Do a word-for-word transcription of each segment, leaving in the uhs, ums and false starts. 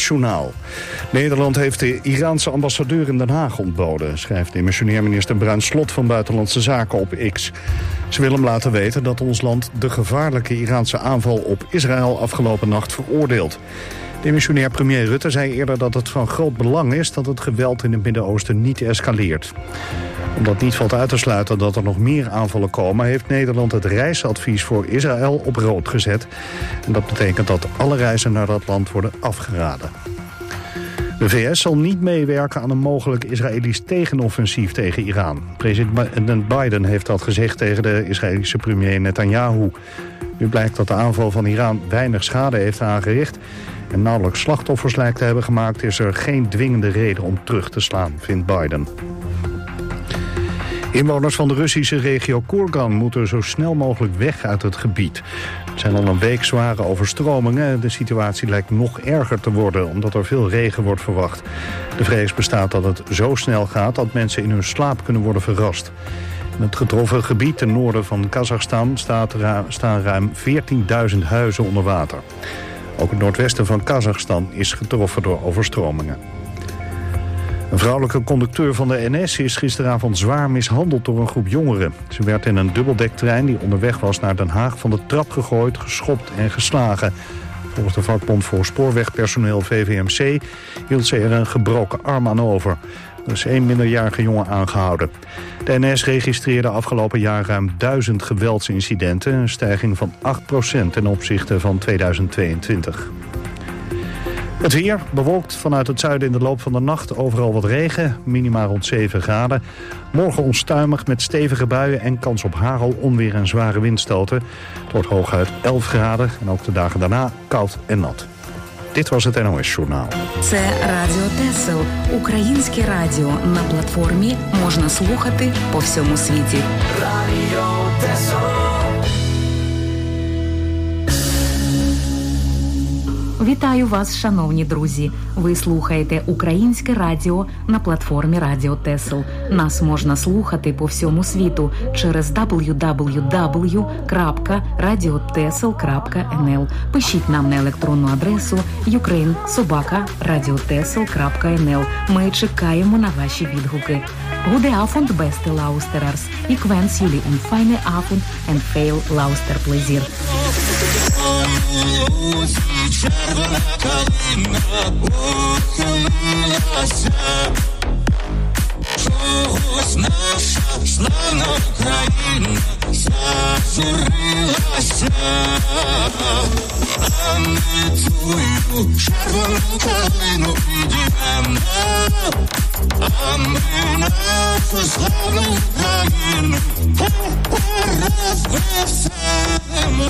S Journaal. Nederland heeft de Iraanse ambassadeur in Den Haag ontboden, schrijft demissionair minister Bruins Slot van Buitenlandse Zaken op X. Ze wil hem laten weten dat ons land de gevaarlijke Iraanse aanval op Israël afgelopen nacht veroordeelt. Demissionair premier Rutte zei eerder dat het van groot belang is dat het geweld in het Midden-Oosten niet escaleert. Omdat niet valt uit te sluiten dat er nog meer aanvallen komen, heeft Nederland het reisadvies voor Israël op rood gezet. En dat betekent dat alle reizen naar dat land worden afgeraden. De V S zal niet meewerken aan een mogelijk Israëlisch tegenoffensief tegen Iran. President Biden heeft dat gezegd tegen de Israëlische premier Netanyahu. Nu blijkt dat de aanval van Iran weinig schade heeft aangericht en nauwelijks slachtoffers lijkt te hebben gemaakt, is er geen dwingende reden om terug te slaan, vindt Biden. Inwoners van de Russische regio Kurgan moeten zo snel mogelijk weg uit het gebied. Er zijn al een week zware overstromingen. De situatie lijkt nog erger te worden omdat er veel regen wordt verwacht. De vrees bestaat dat het zo snel gaat dat mensen in hun slaap kunnen worden verrast. In het getroffen gebied ten noorden van Kazachstan staat ra- staan ruim veertienduizend huizen onder water. Ook het noordwesten van Kazachstan is getroffen door overstromingen. Een vrouwelijke conducteur van de N S is gisteravond zwaar mishandeld door een groep jongeren. Ze werd in een dubbeldekterrein die onderweg was naar Den Haag van de trap gegooid, geschopt en geslagen. Volgens de vakbond voor spoorwegpersoneel V V M C hield ze er een gebroken arm aan over. Er is één minderjarige jongen aangehouden. De N S registreerde afgelopen jaar ruim duizend geweldsincidenten, een stijging van acht procent ten opzichte van tweeduizend tweeëntwintig. Het weer bewolkt vanuit het zuiden in de loop van de nacht. Overal wat regen, minima rond zeven graden. Morgen onstuimig met stevige buien en kans op hagel, onweer en zware windstoten. Het wordt hooguit elf graden en ook de dagen daarna koud en nat. Dit was het N O S Journaal. Це Радіо Тесел. Українське радіо. На платформі можна слухати по всьому світі. Радіо Тесел. Вітаю вас, шановні друзі! Ви слухаєте Українське радіо на платформі Радіо Тесел. Нас можна слухати по всьому світу через дабл ю дабл ю дабл ю крапка радіотесел крапка ен ел. Пишіть нам на електронну адресу юкрейн собака радіотесел крапка ен ел. Ми чекаємо на ваші відгуки. Goede avond, beste luisteraars. Ik wens jullie een fijne avond en veel luisterplezier. Червона калина ухилилася, чогось наша славна Україна зажурилася, а ми твою червону калину підіймемо, а ми нашу славну Україну розвесемо.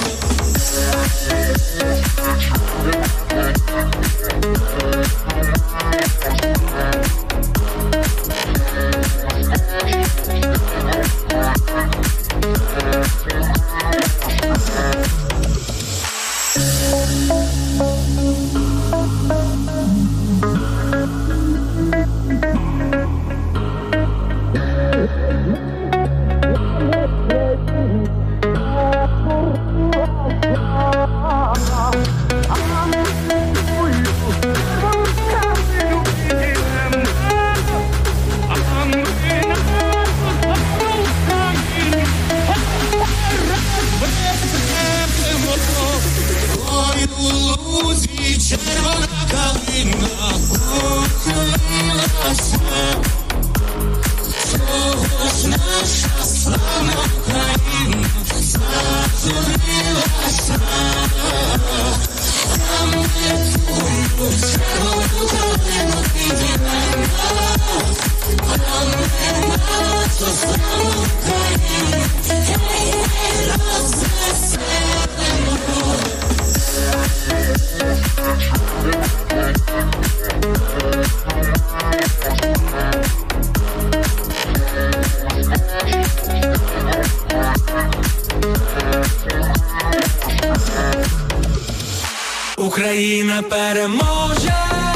Україна переможе,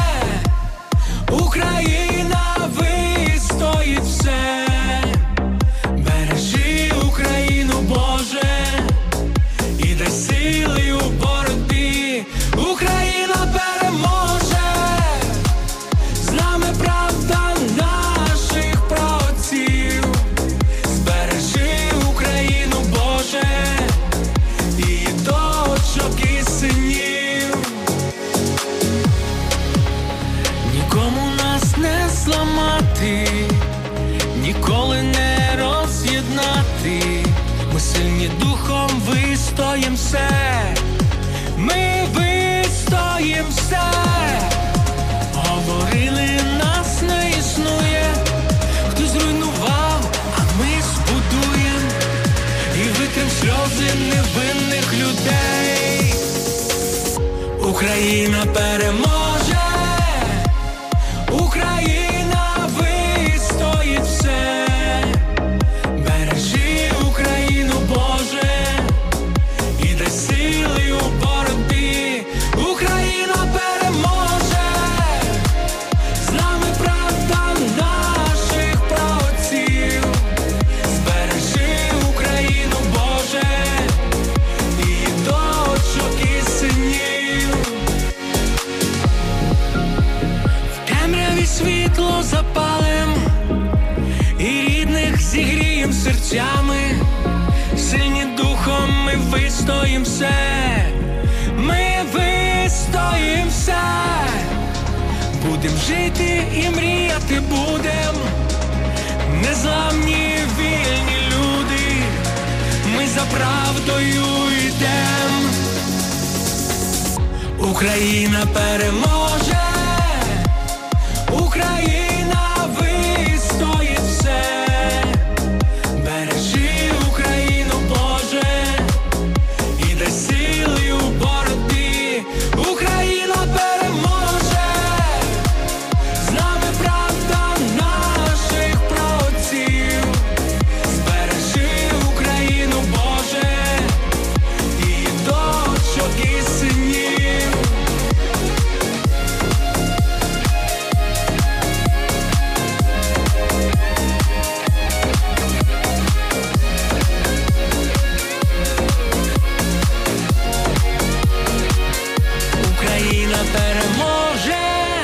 Україна вистоїть все. Бережи Україну, Боже, і дай сили у боротьбі. Україна переможе. розлучити, ніколи не роз'єднати. Ми сильні духом, вистоїм все, ми вистоїм все. Говорили, нас не існує, хтось зруйнував, а ми збудуєм і витрим сльози невинних людей. Україна переможе, Україна вистоїть все. Бережи Україну, Боже, і дай сили у боротьбі. Україна переможе, з нами правда наших праотців. Збережи Україну, Боже, і дочок, і синів. В темряві світло запалим, і рідних зігрієм серцями. Сильні духом ми вистоїм все, ми вистоїм все. Будем жити і мріяти будем, незламні вільні люди, ми за правдою йдем. Україна переможе, Україна вистоїть все. Бережи Україну, Боже, і дай сили у боротьбі. Україна переможе, з нами правда наших праотців. Збережи Україну, Боже, і дочок, і синів. Україна переможе,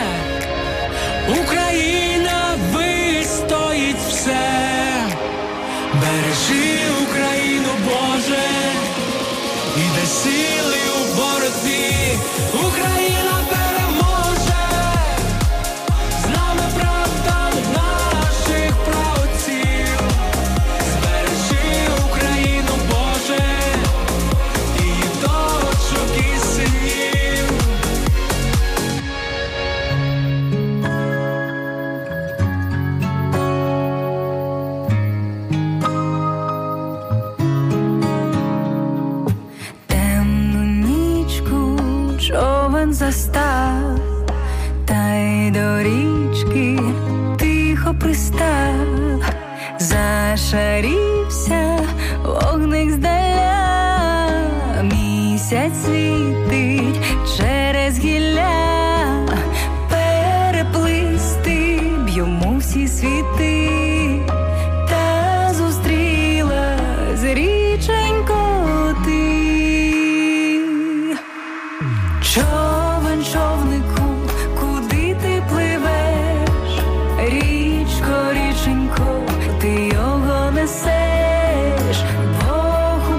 Україна вистоїть все. Бережи Україну, Боже, і дай сили у боротьбі. Україна переможе, з нами правда наших праотців. Збережи Україну, Боже, і дочок, і синів. Темну нічку човен застав, та й до річки тихо пристав. Зашарівся вогник здаля, місяць світить через гілля. Переплисти б йому всі світи, та зустрілась річенько ти. Човен, човнику, куди ти пливеш? Річко, річенько, ти його несеш. Бог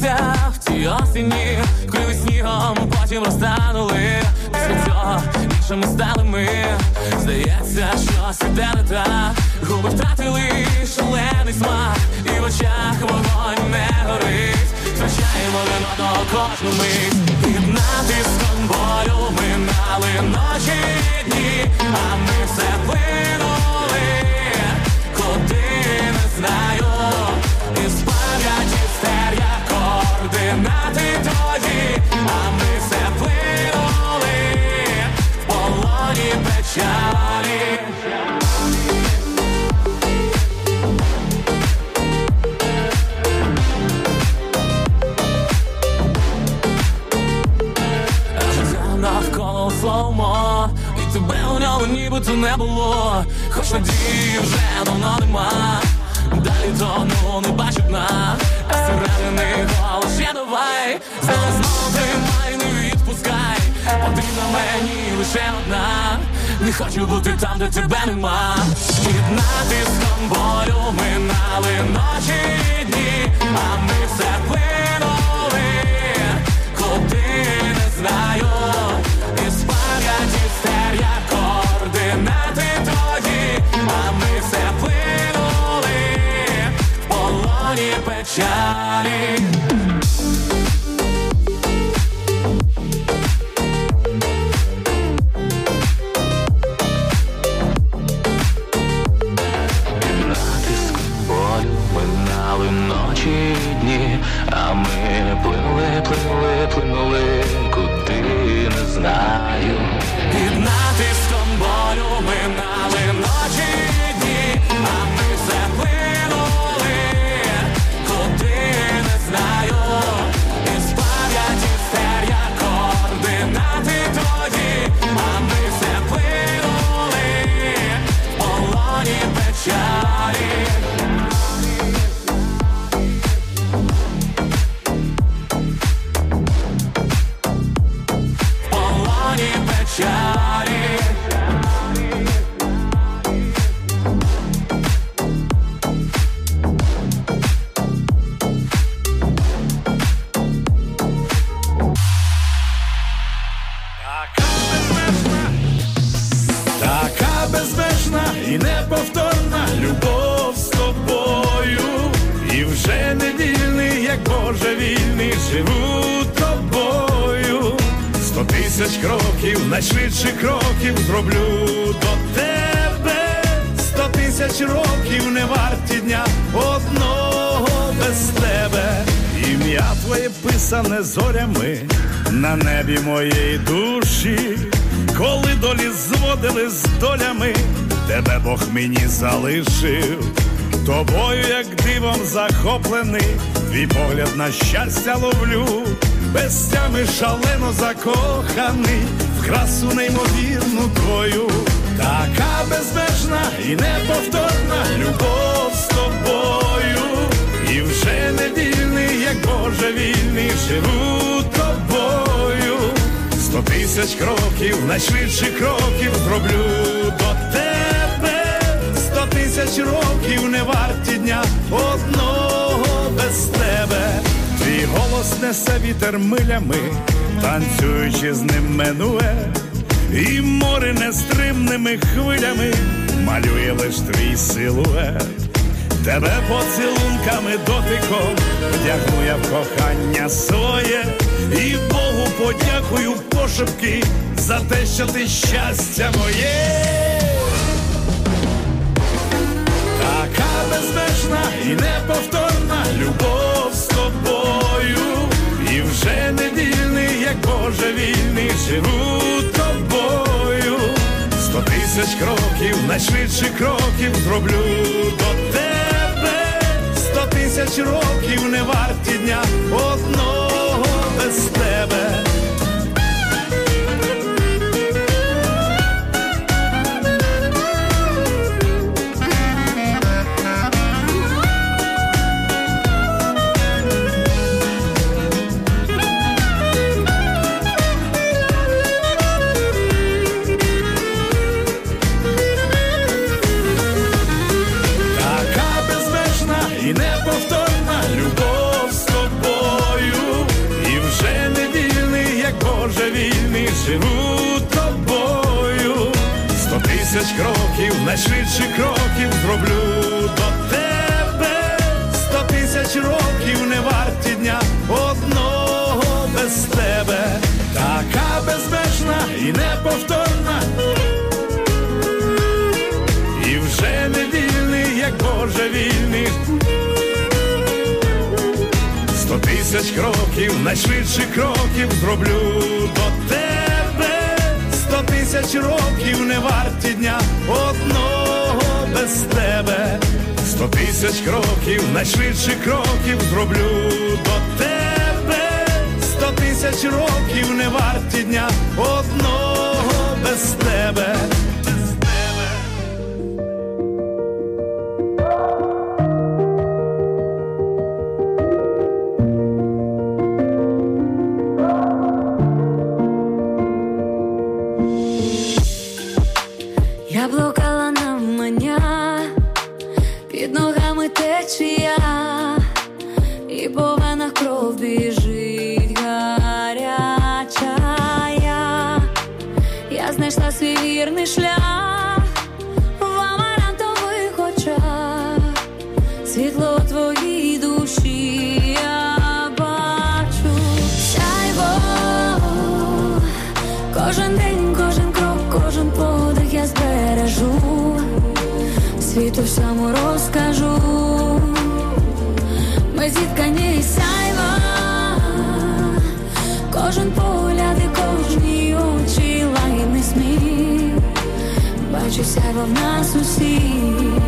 здається, в цій осені вкрили снігом, потім розтанули. Після цього іншими стали ми. Здається, щось іде не так. Губи втратили шалений смак, і в очах вогонь не горить. Втрачаємо один одного кожну мить. Під натиском болю минали ночі і дні, а ми все плинули, куди не знаю. Із пам'яті стер'я координати твої, а ми все плинули в полоні печалі. Навколо слоумо, і тебе у ньому нібито не було. Хоч надії вже давно нема, далі тону не бачу дна. А всередини голос ще давай, знала знову тримай, не відпускай. Потрібна мені лише одна, не хочу бути там, де тебе нема. Під натиском болю минали ночі і дні, а ми все плинули, куди не знаю. Із пам'яті стер'я координати твої, а ми все плинули в полоні печалі. Під натиском болю минали ночі і дні, а ми плинули, плинули, плинули, куди не знаю. Під натиском болю минали ночі і дні, а ми все плинули, куди не знаю. Із пам'яті стер'я координати твої, а ми все плинули в полоні печалі. Така безмежна і неповторна любов з тобою, і вже не вільний, як божевільний, живу тобою. Сто тисяч кроків, найшвидших кроків зроблю до тебе. Сто тисяч років не варті дня одного без тебе. Ім'я твоє писане зорями на небі моєї душі. Коли долі зводили з долями, тебе Бог мені залишив. Тобою, як дивом захоплений, твій погляд на щастя ловлю. Без тями шалено закоханий в красу неймовірну твою. Така безмежна і неповторна любов з тобою, і вже не вільний, як божевільний, живу тобою. Сто тисяч кроків, найшвидших кроків зроблю до тебе. Сто тисяч років не варті дня одного без тебе. Твій голос несе вітер милями, танцюючи з ним минує. І море нестримними хвилями малює лиш твій силует. Тебе поцілунками дотиком вдягну я в кохання своє. І Богу подякую пошепки за те, що ти щастя моє. Така безмежна і неповторна любов з тобою, і вже не вільний, як божевільний, живу тобою. Сто тисяч кроків, найшвидших кроків зроблю до тебе. Сто тисяч років не варті дня одного без тебе. І неповторна любов з тобою, живу тобою. Сто тисяч кроків, найшвидших кроків зроблю до тебе. Сто тисяч років не варті дня одного без тебе. Така безмежна і неповторна, і вже не вільний, як божевільний. Сто тисяч кроків, найшвидших кроків зроблю до тебе. Сто тисяч років не варті дня одного без тебе. Сто тисяч кроків, найшвидших кроків зроблю до тебе. Сто тисяч років не варті дня одного без тебе. Я блукала навмання, під ногами течія, і по венах кров біжить гаряча. Я, я знайшла свій вірний шлях в амарантових очах, світло твоїй душі я бачу. Сяйво, кожен день, кожен крок, кожен подих я збережу, світу всьому розкажу. Ми зіткані із сяйва, кожен погляд і кожні очі, лагідний сміх, бачу сяйво в нас усіх.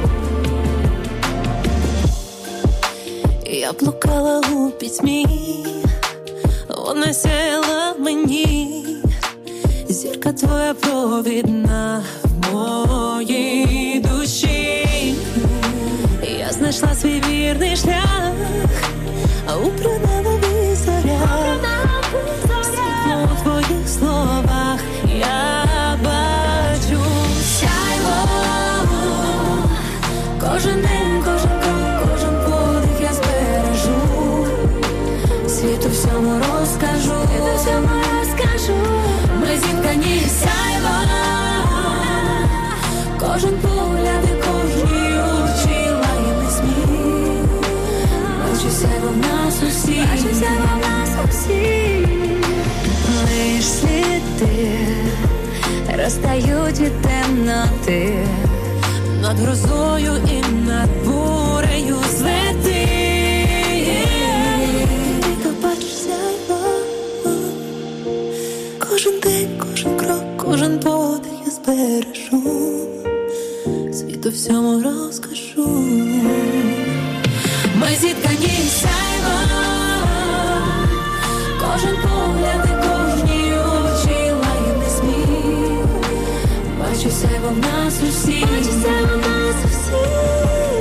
Я блукала у пітьмі, вона сяяла в мені, зірка твоя провідна в моїй душі. Я знайшла свій вірний шлях, а у принавових зорях, світло у твоїх словах я бачу. Сяйво, кожен день, кожен крок, кожен подих я збережу, світу всьому розкажу, світу всьому розкажу. Ми зіткані сяйва, кожен погляд і кожні очі, лагідний сміх, бачу сяйво в нас усіх, бачу сяйво в нас усіх. Лиш сліди розтають від темноти, над грозою і над бурею злети. Бачу сяйво, кожен день, кожен крок, кожен подих я збережу, світу всьому розкажу. Ми зіткані сяйва, кожен погляд і кожні очі, лагідний сміх, бачу сяйво в нас усіх, бачу сяйво в нас усіх.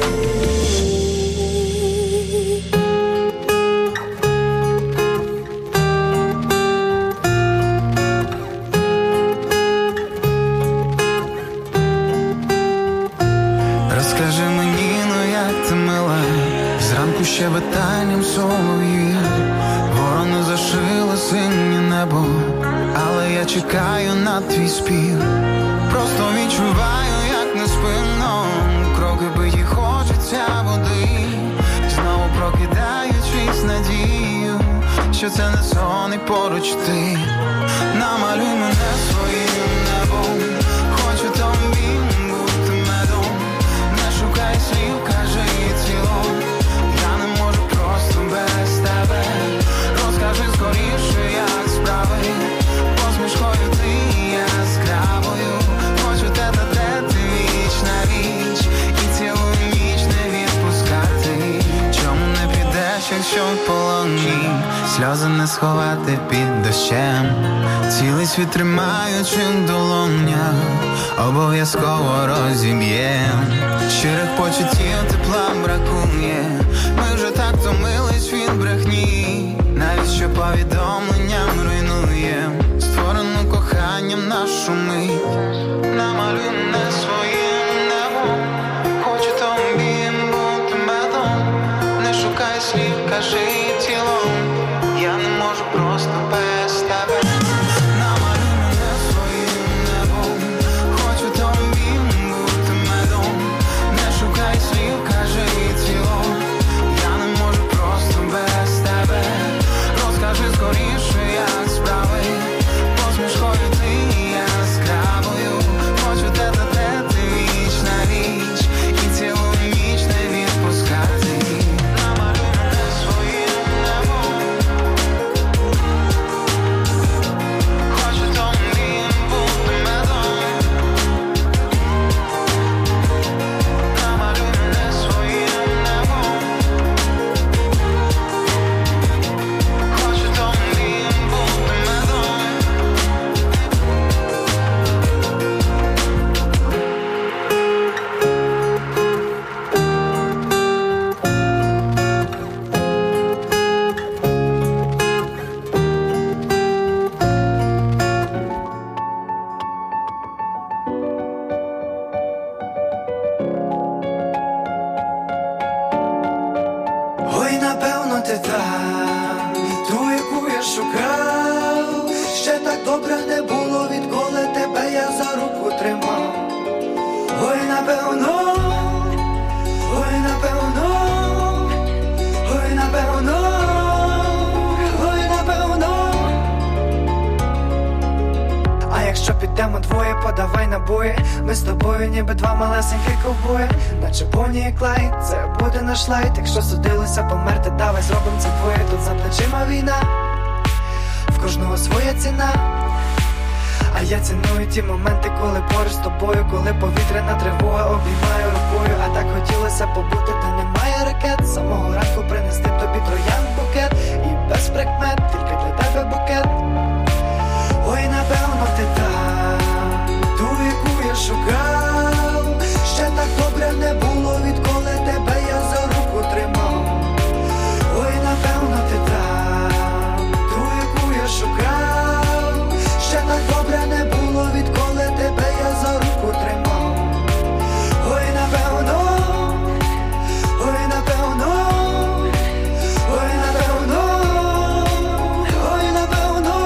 Розкажи мені, ну як ти мила, зранку щебетанням солов'ї, ворони зашило синє небо, але я чекаю на твій спів. Просто відчуваю, як неспинно кроки биті, хочеться води, знову прокидаючись надію, що це не сон і поруч ти. Намалюй мене своїм небом, хочу тобі бути медом, не шукай слів, кажи цілом, я не можу просто без тебе. Розкажи скоріше, як справи, посмішкою ти яскравою, хочу тет-а-тет віч на віч, і цілу ніч не відпускати. Чому не підеш, якщо в полоні, сльози не сховати під дощем, цілий світ тримаючи в долонях, обов'язково розіб'єм. Щирих почуттів тепла бракує, ми вже так втомились від брехні, навіщо повідомленням руйнуєм створену коханням нашу мить. Намалюй мене своїм небом, хочу тобі бути медом, не шукай слів, кажи тілом, я не можу просто без тебе. ти там, ту, яку я шукав. Ще так добре не було, відколи тебе я за руку тримав. Ой, напевно, ой, напевно, ой, напевно, ой, напевно. А якщо підемо двоє, подавай набої. Ми з тобою ніби два малесенькі ковбої. Наче Бонні і Клайд, це буде наш лайт. Якщо судилося померти, давай зробимо це двоє. Тут за плечима війна, в кожного своя ціна. А я ціную ті моменти, коли поруч з тобою, коли повітряна тривога обіймає рукою. А так хотілося побути, де немає ракет. З самого ранку принести тобі троянд букет. І без прикмет, тільки для тебе букет. Ой, напевно, ти там, ту, яку я шукав. Ще так добре не було, відколи тебе я за руку тримав. Ой, напевно, ти там, ту, яку я шукав. Ще так добре не було, відколи тебе я за руку тримав. Ой, напевно, ой, напевно, ой, напевно, ой, напевно.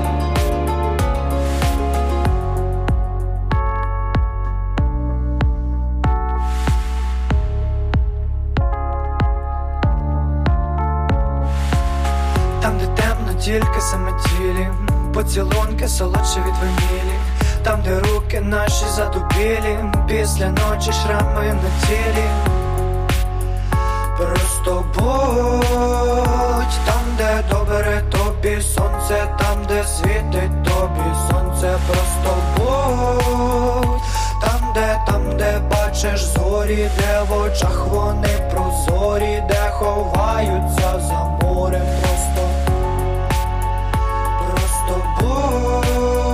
Там, де темно, тільки самотілі, поцілунки солодші від ванілі. Там, де руки наші задубілі, після ночі шрами на тілі. Просто будь там, де добре тобі сонце, там, де світить тобі сонце. Просто будь там, де, там, де бачиш зорі, де в очах вони прозорі, де ховаються за морем. Просто Просто будь.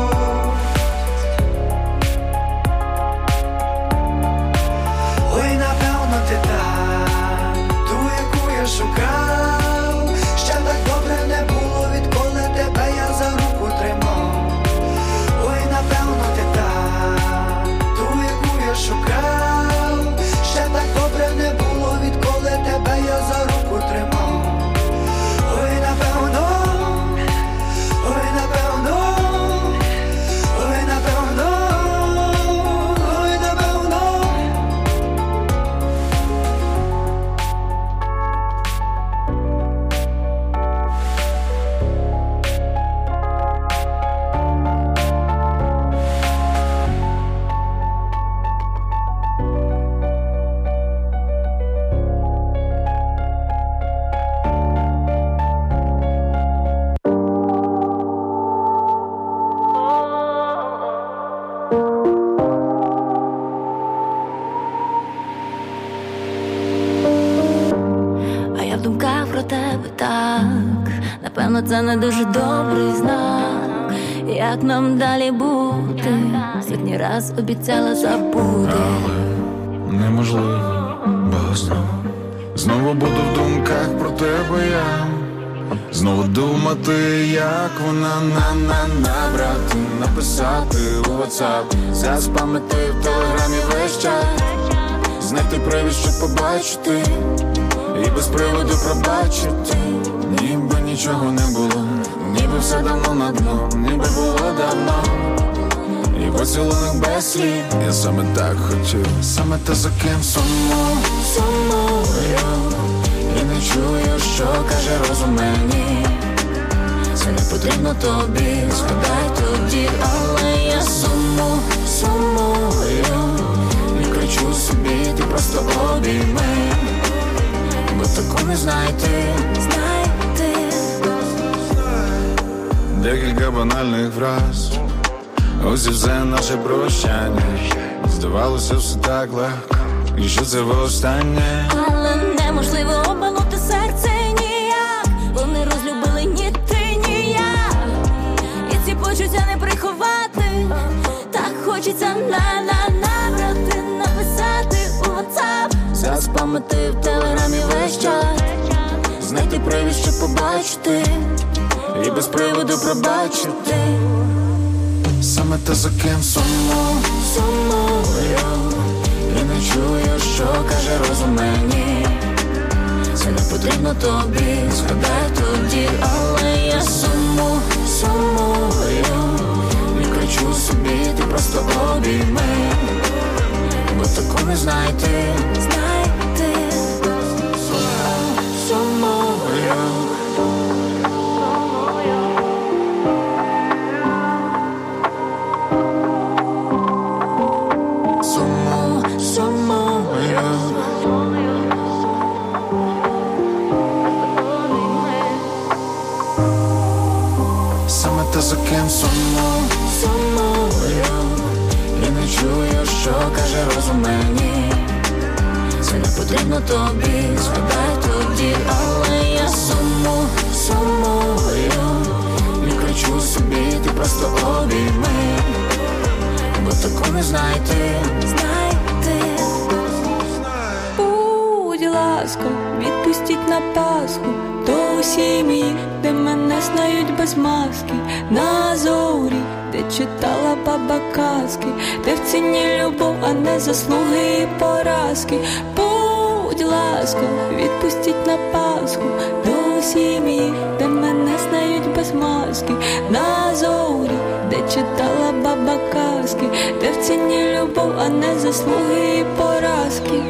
Ой, напевно, ти там, ту, яку я шукав. Ще так добре не було, відколи тебе я за руку тримав. Ой, напевно, ти там, ту, яку я шукав. Ще так добре не було, відколи тебе я за руку тримав. Ой, напевно, ой, напевно, ой, напевно, ой, напевно. А я в думках про тебе так. Напевно, це не дуже добрий знак. Як нам далі бути? Сотні раз обіцяла забути. Неможливо, бо знову Знову буду в думках про тебе я. Знову думати, як вона на на набрати, написати у WhatsApp, заспамити в телеграмі весь чат, знайти привід, щоб побачити, і без приводу пробачити. Ніби нічого не було, ніби все давно на дно, ніби було давно. І поцілунок без слів, я саме так хотів, саме те, за ким сумую, сумую. І не чую, що каже розум мені. Це не потрібно тобі, згадай тоді, але я суму, сумую. Не кричу собі, ти просто обійми, бо таку не знайти, знайти. Декілька банальних фраз, ось і все наше прощання. Здавалося, все так легко, і що це востаннє. Але неможливо обманути серце ніяк. Вони розлюбили ні ти, ні я. І ці почуття не приховати. Так хочеться на-на набрати, написати у WhatsApp, заспамити в телеграмі весь чат, знайти привід, щоб побачити, і без приводу пробачити. Саме те, за ким сумую, сумую. І не чую, що каже розум мені. Це це не потрібно тобі, згадай тоді, але я суму, сумую, не кричу собі, ти просто обійми, бо таку не знайти, знайти, сумую. За ким сумую, сумую, і не чую, що каже розум мені, це не потрібно тобі, згадай тоді, але я суму, сумую, не кричу собі, ти просто обійми, бо таку не знайти, знайти. Будь ласка, відпустіть на Пасху до сім'ї, де мене знають без маски, на зорі, де читала баба казки, де в ціні любов, а не заслуги і поразки. Будь ласка, відпустіть на Пасху до сім'ї, де мене знають без маски, на зорі, де читала баба казки, де в ціні любов, а не заслуги і поразки.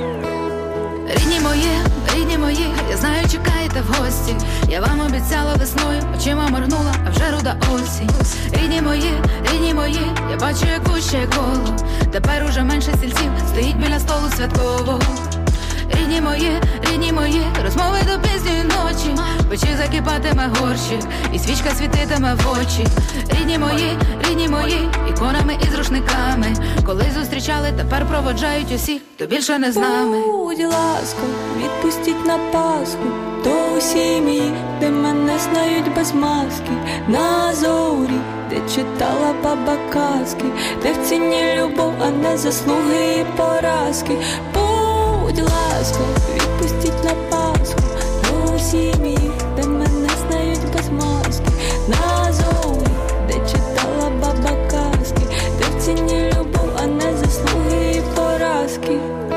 Рідні мої, рідні мої, я знаю, чекаєте в гості. Я вам обіцяла весною, очима моргнула, а вже руда осінь. Рідні мої, рідні мої, я бачу, як вущає коло. Тепер уже менше стільців стоїть біля столу святкового. Рідні мої, рідні мої, розмови до пізньої ночі. Печі закипатиме горщик, і свічка світитиме в очі. Рідні мої, рідні мої, іконами із рушниками. Коли зустрічали, тепер проводжають усіх, хто більше не з нами. Будь ласка, відпустіть на Пасху до сім'ї, де мене знають без маски, на зорі, де читала баба казки, де в ціні любов, а не заслуги і поразки. Будь ласка, відпустіть на Пасху до сім'ї, де мене знають без маски, на зорі, де читала баба казки, де в ціні любов, а не заслуги і поразки.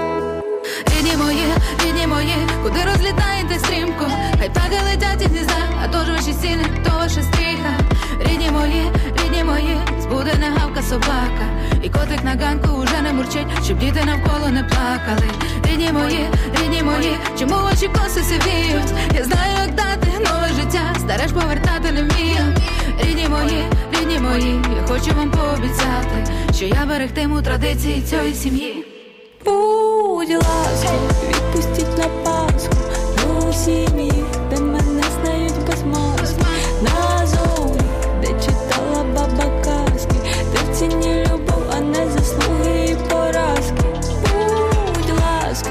Рідні мої, рідні мої, куди розлітаєте стрімко? Хай птахи летять із гнізда, а то ж ваші стіни, то ваша стріха. Рідні мої, рідні мої, збуде не гавка собака, і котик на ганку уже не мурчить, щоб діти навколо не плакали. Рідні мої, рідні мої, чому ваші коси сивіють? Я знаю, як дати нове життя, старе ж повертати не вмію. Рідні мої, рідні мої, я хочу вам пообіцяти, що я берегтиму традиції цієї сім'ї. Будь ласка, відпустіть на Пасху до сім'ї, де мене знають без маски, на зорі, де читала баба казки, де в ціні любов, а не заслуги і поразки. Будь ласка.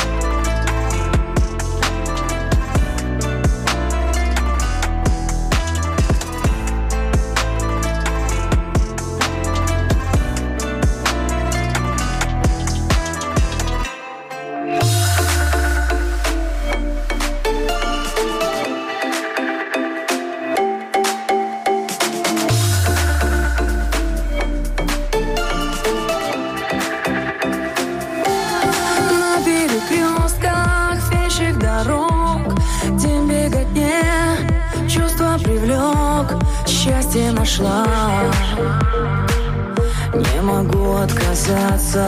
Счастье нашла, не могу отказаться.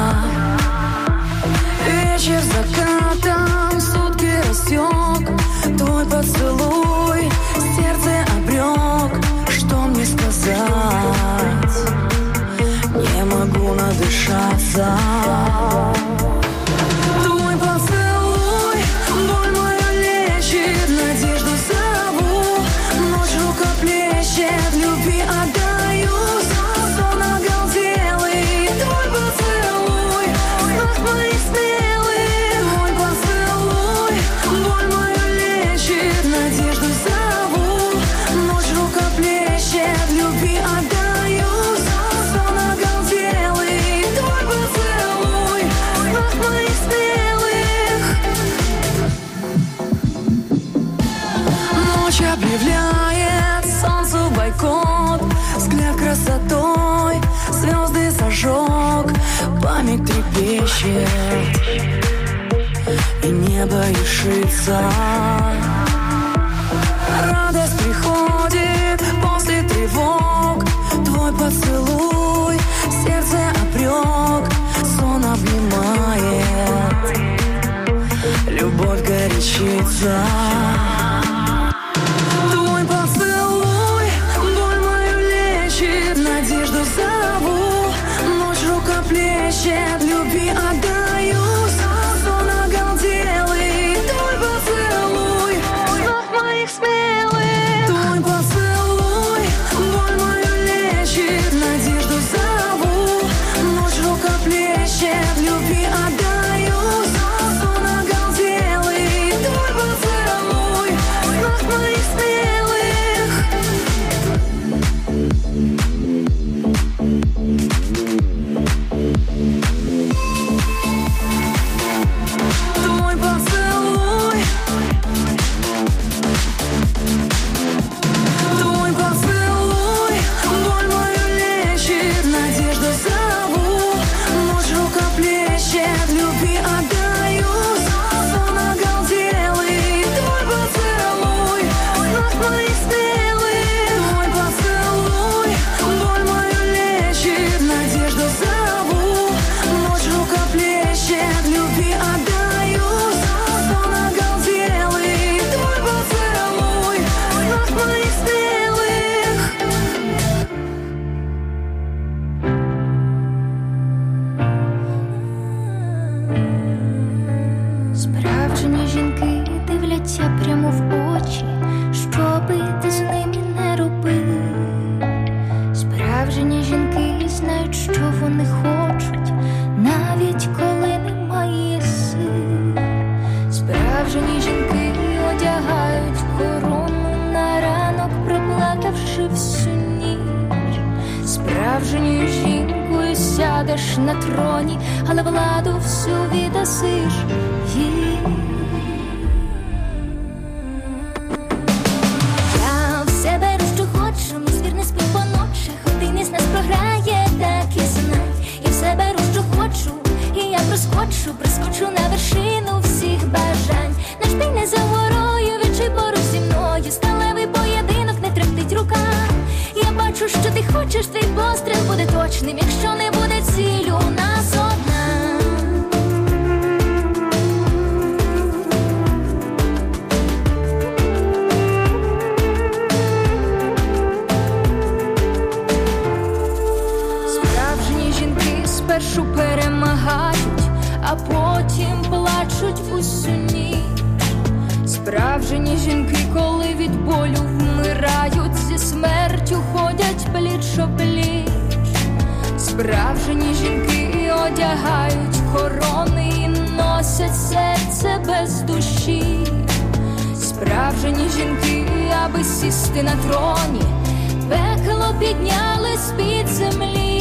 Вечер закатом, сутки растек, твой поцелуй, сердце обрек. Что мне сказать? Не могу надышаться. Твой поцелуй, боль мою лечит, надежду зову, ночь рукоплещет, любви отдаюсь, сон оголделый. Твой поцелуй, знак моих смелых. Мой поцелуй, боль мою лечит, надежду зову, ночь рукоплещет, любви отдаюсь, сон оголделый. Твой поцелуй, знак моих смелых. Ночь объявляет солнцу бойкот, взгляд красотой звезды зажег, память трепещет, и небо и решится. Радость приходит после тревог. Твой поцелуй, сердце обрек, сон обнимает, любовь горячится. Твой поцелуй, боль мою лечит, надежду зову, ночь рукоплещет, любви отдаюсь, сон оголделый. Твой поцелуй, снов моих смелых. Твой поцелуй, боль мою лечит, надежду зову, ночь рукоплещет, любви отдаюсь, сон оголделый. Твой поцелуй, снов моих смелых. Твой поцелуй, твой поцелуй, боль мою лечит, надежду зову, ночь рукоплещет, любви отдаюсь, сон оголделый. Твой поцелуй, снов моих смелых. Твой поцелуй, боль мою лечит, надежду зову, ночь рукоплещет, любви отдаюсь, сон оголделый. Твой поцелуй, снов моих смелых. Справжні жінки дивляться прямо в очі, що би ти з ними не робив. Справжні жінки знають, що вони хочуть, навіть коли немає сил. Справжні жінки одягають корону на ранок, проплакавши всю ніч. Справжньою жінкою сядеш на троні, але владу всю віддасиш їй. Я все беру, що хочу, мій звір не спить по ночах, один із нас програє, так і знай. Я все беру, що хочу, і я проскочу, прискочу на вершину всіх бажань. Наш бій не за горою, відчуй поруч зі мною, сталевий поєдинок, не тремтить рука. Я бачу, що ти хочеш, твій постріл буде точним, якщо не буде ціль у нас одна. Справжні жінки спершу перемагають, а потім плачуть усю ніч. Справжні жінки, коли від болю вмирають, зі смертю ходять пліч-о-пліч. Справжні жінки одягають корони і носять серце без душі. Справжні жінки, аби сісти на троні, пекло підняли з-під землі.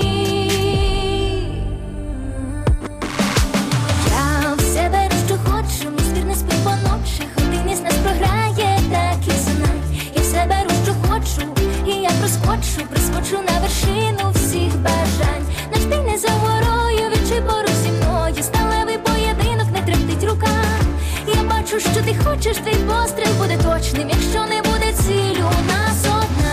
Я все беру, що хочу, мій звір не спить по ночах, один із нас програє, так і знай. Я все беру, що хочу, і я проскочу, прискочу на вершину всіх бажань. Наш бій не за горою, відчуй поруч зі мною, сталевий поєдинок, не тремтить рука. Я бачу, що ти хочеш, твій постріл буде точним, якщо не буде ціль у нас одна.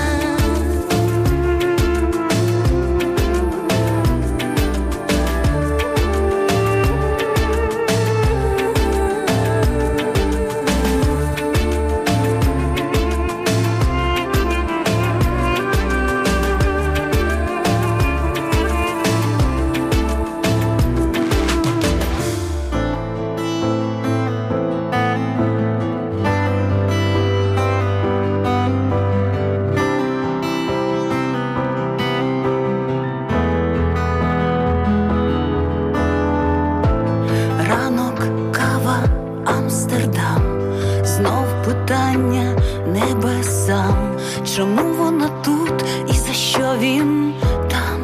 Чому вона тут і за що він там?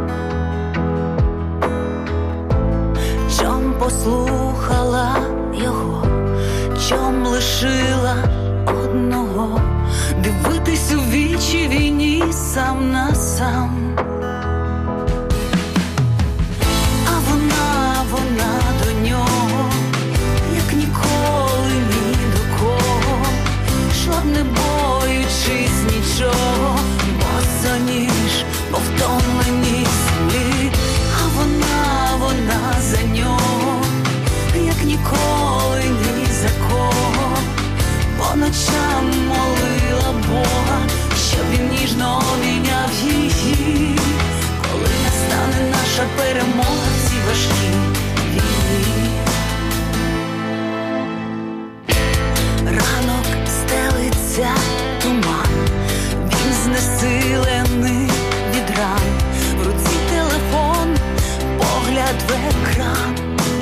Чом послухала його, чом лишила одного, дивитись у вічі війні сам на сам. А вона, вона до нього, як ніколи ночам молила Бога, щоб він ніжно обійняв її, коли настане наша перемога в цій важкій війні. Ранок стелиться туман, він знесилений від ран, в руці телефон, погляд в екран.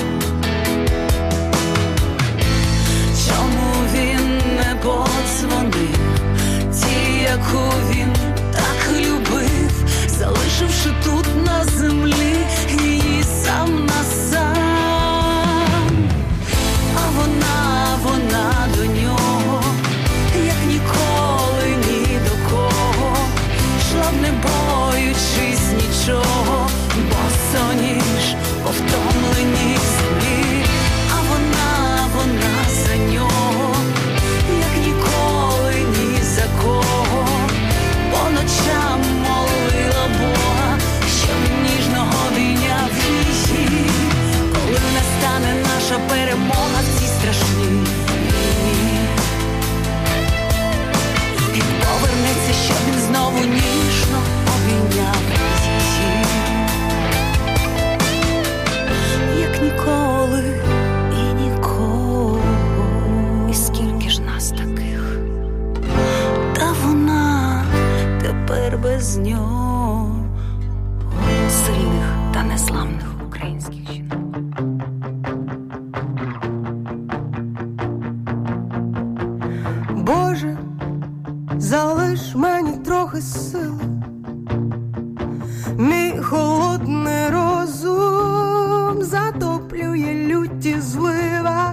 Чому він не подзвонив ті, яку він так любив, залишивши тут на землі її сам на сам? А вона, вона до нього, як ніколи ні до кого, йшла б не боючись нічого, босоніж по втомленій землі. А вона, вона за нього, як ніколи ні за кого, по ночам молила Бога, щоб ніжно обійняв її, коли настане наша перемога в цій страшній війні. І повернеться, щоб він знову ніжно обійняв її, як ніколи і нікого. І скільки ж нас таких, та вона тепер без нього. Сильних та незламних українських жінок. Боже, залиш мені трохи сили, мій холодний розум затоплює люті злива.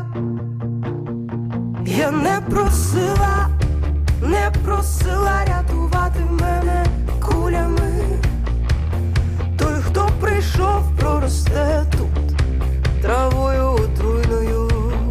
Я не просила, не просила рятувати мене кулями. Той, хто прийшов, проросте тут травою отруйною.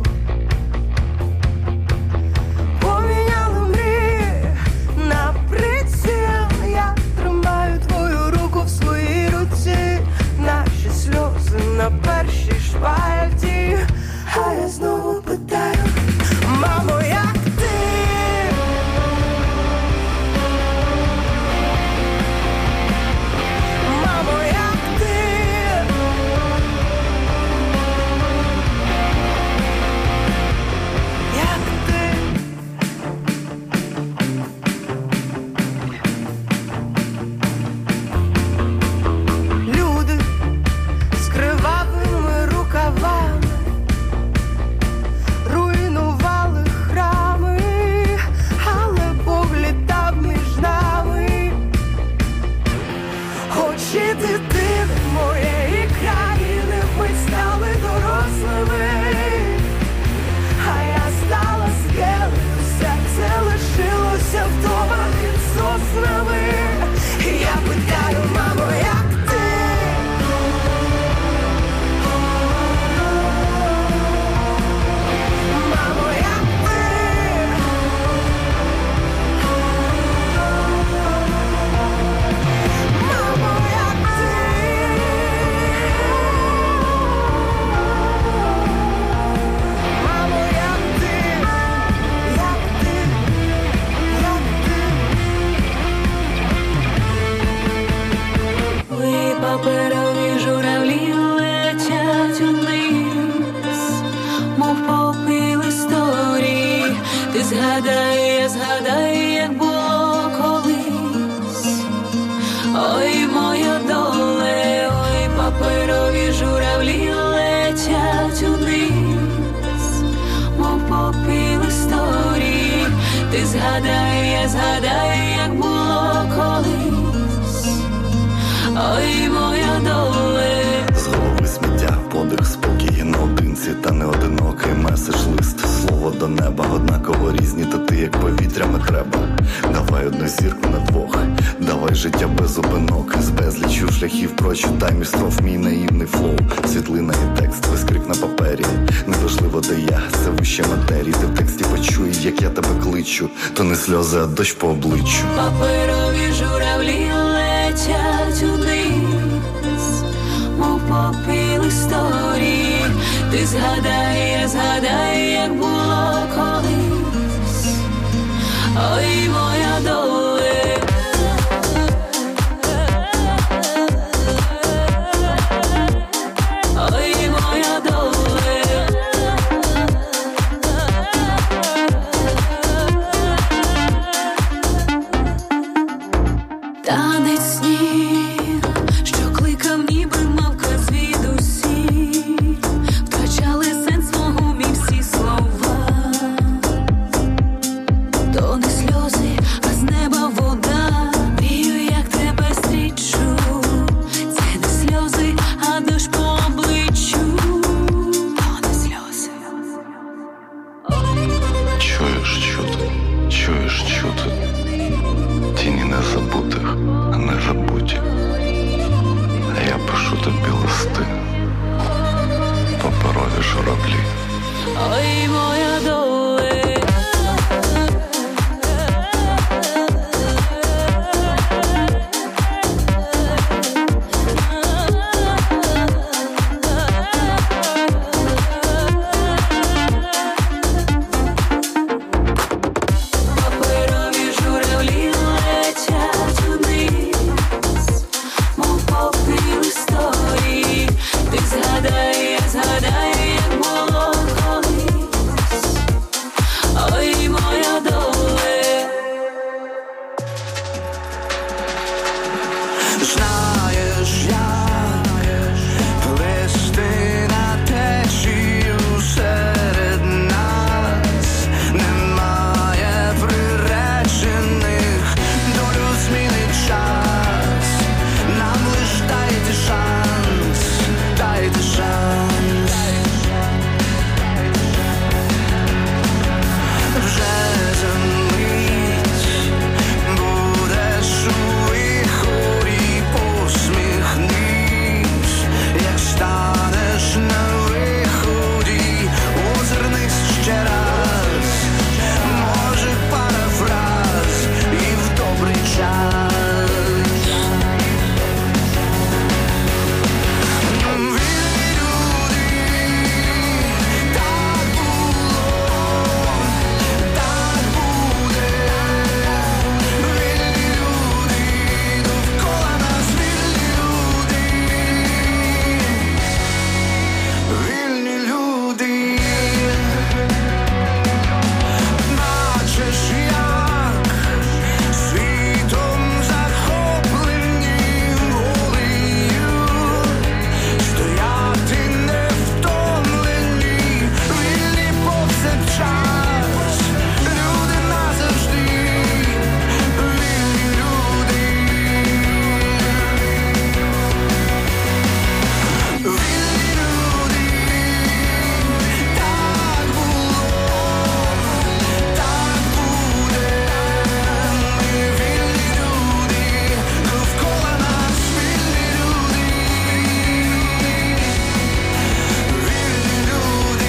Поміняли мрії на приціл, я тримаю твою руку в своїй руці, наші сльози на першій шпальті. А я знову питаю, мамо, як ти? Мамо, як ти? Як ти? Люди з кривавими рукавами руйнували храми, але Бог літав між нами. Очі дитини моєї країни вмить стали дорослими, а я стала скелею, серце лишилося вдома під соснами. І я питаю, мамо, як ти? Мамо, як ти? Мамо, як ти? Мамо, як ти? Як ти? Як ти? Ви паперові журавлі летять униз, мов попіл історії. Ти згадай, я згадай, як було колись. Ой, моя доле, ой, паперові журавлі летять униз, мов попіл історії. Ти згадай, я згадай, як було колись. Ой, моя доле. З голови сміття, подих, спокій, наодинці та не одинокий меседж, лист, слово до неба, однаково різні, та ти як повітрями треба. Давай одну зірку на двох, давай життя без зупинок, з безлічю шляхів прочитай між строф мій наївний флоу, світлина і текст, вискрик на папері, неважливо де я, це вище матерії, ти в тексті почуй, як я тебе кличу, то не сльози, а дощ по обличчю. Паперові журавлі летять униз, мов попіл історії. Ти згадай, я згадай, як було колись. ой, моя доля. Ой, моя доля. Танець сніг, що кликав, ніби мавка звідусіль, втрачали сенс мого мій всі слова. То не сльози, а з неба вода, мрію, як тебе зустрічу. Це не сльози, а дощ по обличчю. То не сльози. Чуєш чути, чуєш чути тіні незабутих, а не забуті. А я пишу тобі листи, паперові журавлі. Ой, моя доля. Паперові журавлі летять вниз, мов попіл історії. Ти згадай, я згадаю, як було колись. Ой, моя доля. Знаєш, як плести на течію серед нас, немає приречених, долю змінить час. Нам лиш дайте шанс, дайте шанс. Вже за мить будеш у вихорі, посміхнись, як станеш на виході, озирнись ще раз, може парафраз і в добрий час. Вільні люди, так було, так буде. Вільні люди, довкола нас вільні люди. Вільні люди. Бачиш, як світом захоплені волею, стояти невтомлені, вільні повсякчас, люди назавжди, вільні люди. Вільні люди, так було, так буде. Ми вільні люди, довкола нас вільні люди. Вільні люди.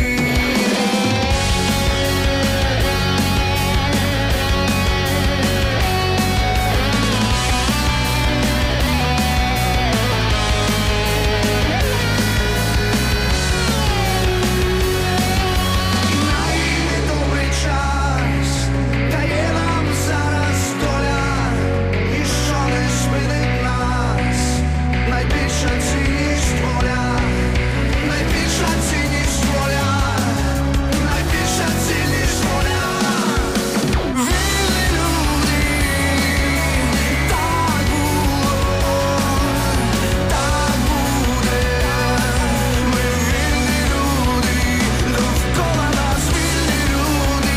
Найди добрий час, дає нам зараз доля, ніщо не спинить нас. Найбільша цінність воля, найбільша цінність воля, найбільша цінність воля. Вільні люди, так було, так буде. Ми вільні люди, довкола нас вільні люди.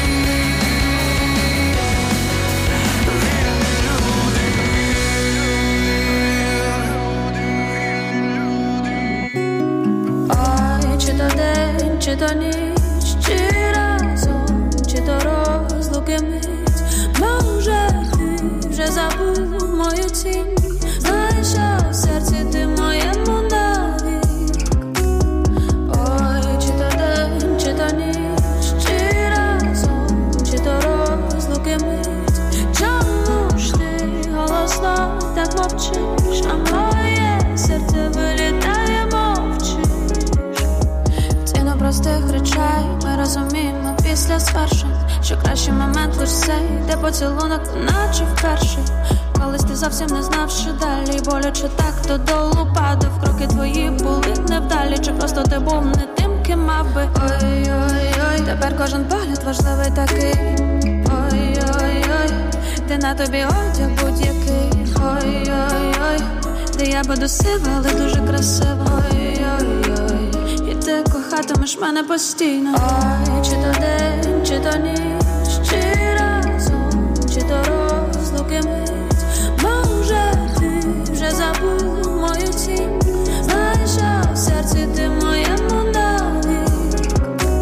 Ой, чи то день, чи то ніч, чи разом, чи то розлуки мить. Може, ти вже забув мою тінь, знаєш, що в серці ти моєму навік. Ой, чи то день, чи то ніч, чи разом, чи то розлуки мить. Чому ж ти голосно так мовчиш, а моє серце вилітає, мовчиш. Ці на простих простих речей ми розуміємо після звершень, що кращий момент лиш цей, де поцілунок наче вперший. Колись ти зовсім не знав, що далі, боляче так додолу падав. Кроки твої були невдалі, чи просто ти був не тим, ким мав би. Ой-ой-ой, тепер кожен погляд важливий такий. Ой-ой-ой, ти на тобі одяг будь-який. Ой-ой-ой, де я буду сива, але дуже красива. Ой-ой-ой, і ти кохатимеш мене постійно. Ой, чи то день, чи то ніч, чи разом, чи то розлуки мить. Може ти вже забув мою тінь, знаєш, а в серці ти моєму навік.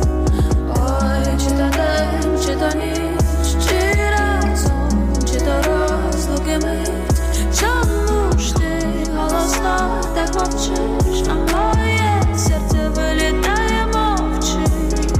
Ой, чи то день, чи то ніч, чи разом, чи то розлуки мить. Чому ж ти голосно так мовчиш, а моє серце вилітає, мовчиш.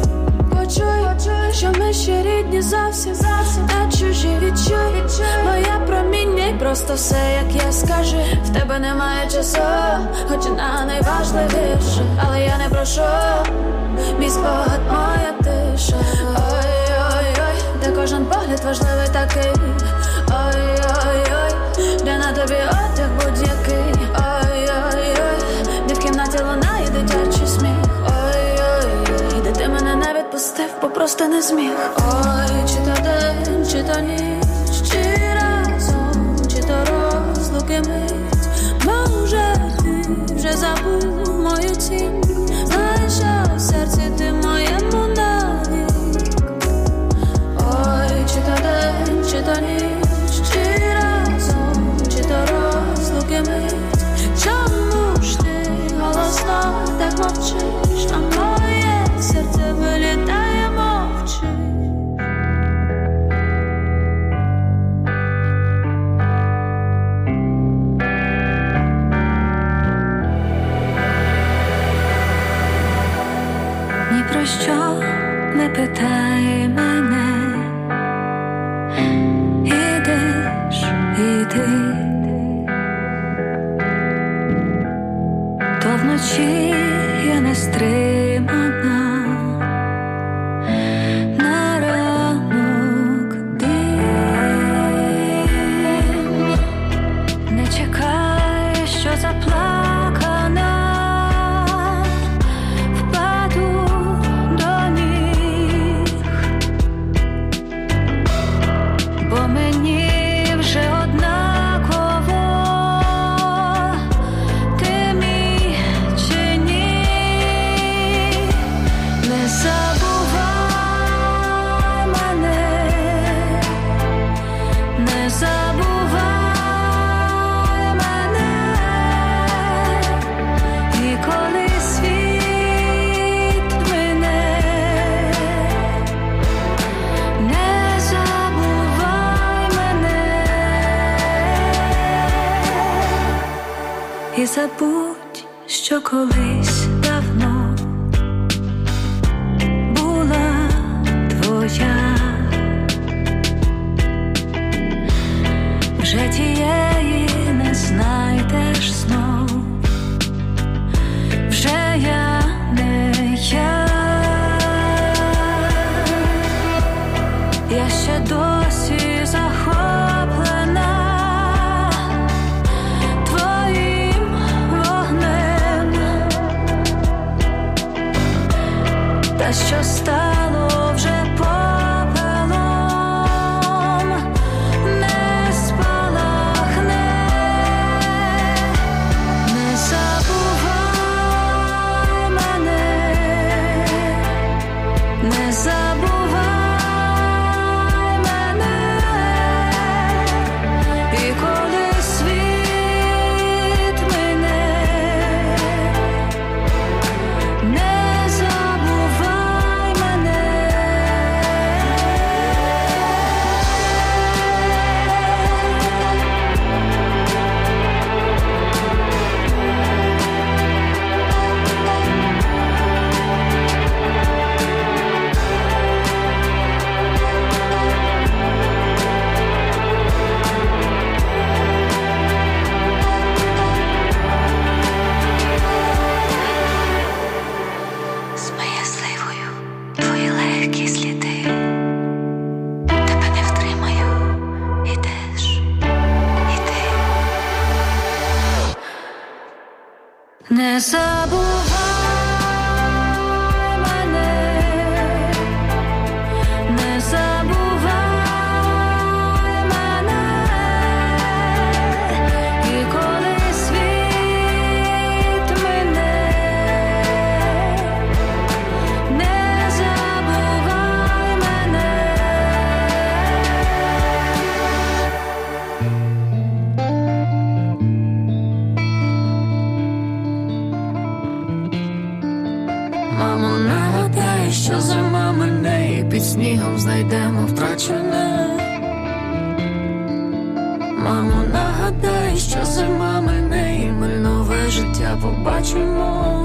Почуй, що ми ще рідні зовсім, та чужі відчуй. Моє проміння й просто все, як я скажу. В тебе немає часу, хоч на найважливіше, але я не прошу, мій спогад, моя тиша. Ой-ой-ой, де кожен погляд важливий такий. Ой-ой-ой, де на тобі одяг будь-який. Ой-ой-ой, де в кімнаті лунає дитячий сміх. Ой-ой-ой, де ти мене не відпустив, бо просто не зміг. Ой, чи то день, чи то ніч, чи разом, чи то розлуки мить. Може ти вже забув мою тінь, знаєш, а в серці ти моєму навік. Ой, чи то день, чи то ніч, чи разом, чи то розлуки мить. Чому ж ти голосно так мовчиш, а моє серце вилітає, мовчиш. Ні про що не питай мене, ідеш і ти, то вночі я не стримана, на ранок дим. Не чекай, що заплакана, впаду до ніг, бо мені вже однаково, ти мій чи ні. Не забувай мене, не забувай мене, і коли світ мине, не забувай мене, і забудь, що колись давно була твоя. Вже тієї не знайдеш знов, вже я не я. Я ще досі захоплена твоїм вогнем, та що стало вже попелом, не спалахне. Не забувай мене, не забувай мене, і коли світ мине, не забувай мене. Не забувай мене, не забувай мене, і коли світ мине, не забувай мене. Мамо, нагадай, що зима мине, і під снігом знайдемо втрачене. Мамо, нагадай, що зима мине, і ми нове життя побачимо.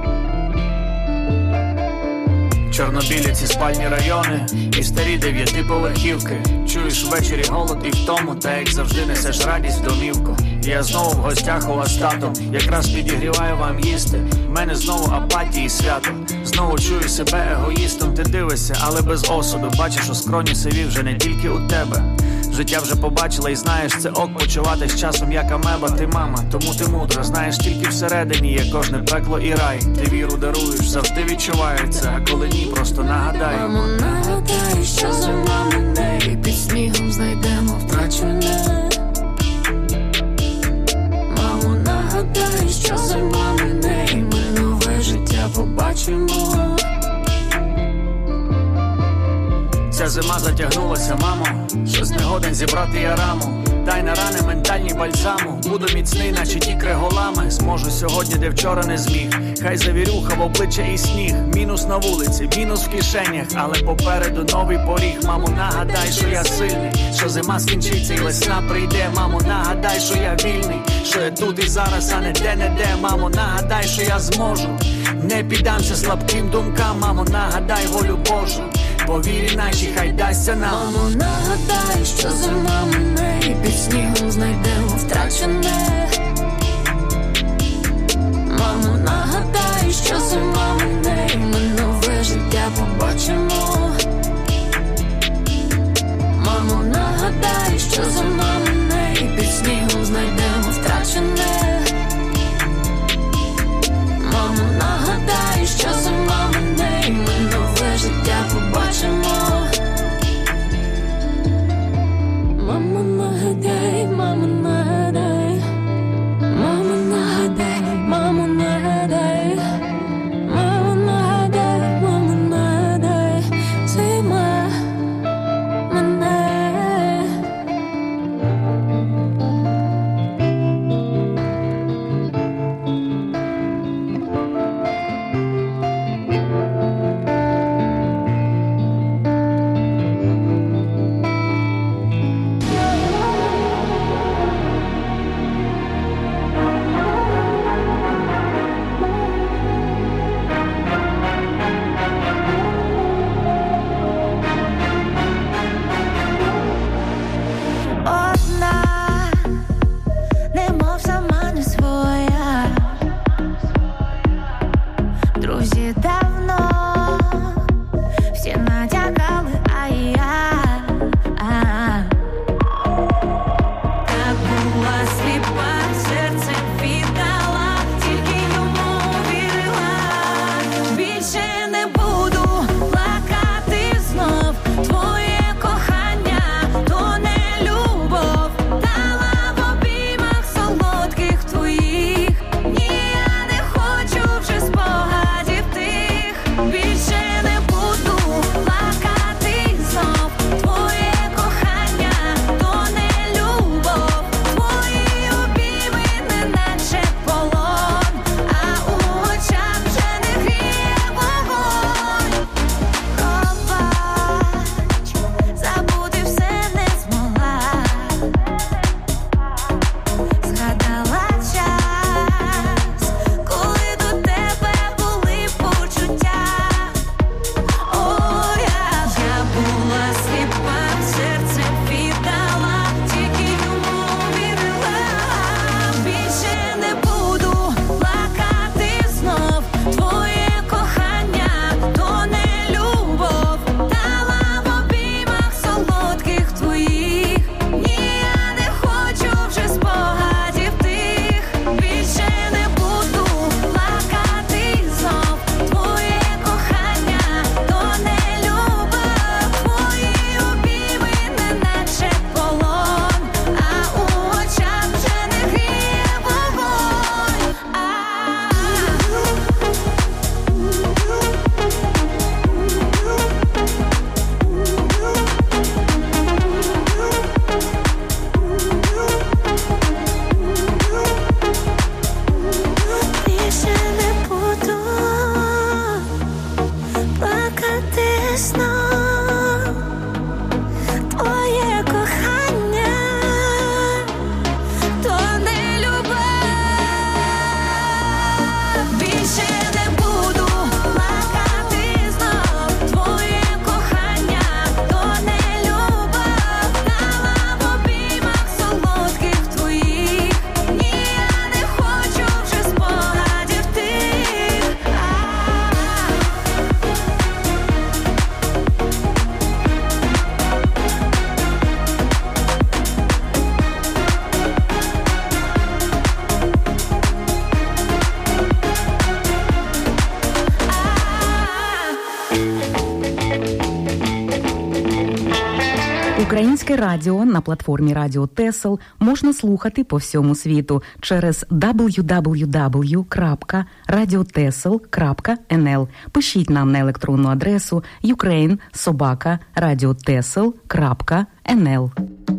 Чорнобілі ці спальні райони і старі дев'ятиповерхівки. Чуєш ввечері голод і втому, та як завжди несеш радість в домівку. Я знову в гостях у вас татом, якраз підігріваю вам їсти. В мене знову апатії і свято. Знову чую себе егоїстом, ти дивишся, але без осуду. Бачиш, у скроні сиві вже не тільки у тебе. Життя вже побачила і знаєш, це ок почуватись часом як амеба. Ти мама, тому ти мудра, знаєш, тільки всередині є кожне пекло і рай. Ти віру даруєш, завжди відчувається, а коли ні, просто нагадай. Мамо, нагадай, що зима мине, і під снігом знайдемо втрачене. Мамо, нагадай, що зима мине, і ми нове життя побачимо. Ця зима затягнулася, мамо, щось не годен зібрати я раму. Дай на рани ментальні бальзаму, буду міцний, наче ті криголами. Зможу сьогодні, де вчора не зміг. Хай завірюха в обличчя і сніг. Мінус на вулиці, мінус в кишенях, але попереду новий поріг. Мамо, нагадай, що я сильний, що зима скінчиться і весна прийде. Мамо, нагадай, що я вільний, що я тут і зараз, а не де-не-де. Мамо, нагадай, що я зможу, не піддамся слабким думкам. Мамо, нагадай волю Божу, по вірі нашій хай дасться нам. Мамо, нагадай, що зима мине, і під снігом знайдемо втрачене. Мамо, нагадай, що зима мине, і ми нове життя побачимо. Мамо, нагадай, що зима мине, і під снігом знайдемо втрачене. Мамо, нагадай, що зима мине, і ми нове життя побачимо. Мамо, нагадай, мамо, нагадай, мамо, нагадай, мамо, нагадай, мамо, знов твоє кохання, то не любов. Більше не буду плакати знов твоє кохання, то не любов. Дала в обіймах солодких твоїх, ні, я не хочу вже спогадів тих. Українське радіо на платформі Радіо Тесл можна слухати по всьому світу через дабл ю дабл ю дабл ю крапка радіотесл крапка ен ел. Пишіть нам на електронну адресу юкрейн собака радіотесл крапка ен ел.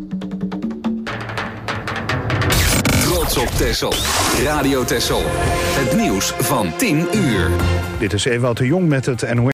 Trots op Texel. Radio Texel. Het nieuws van tien uur. Dit is Ewout de Jong met het N O S.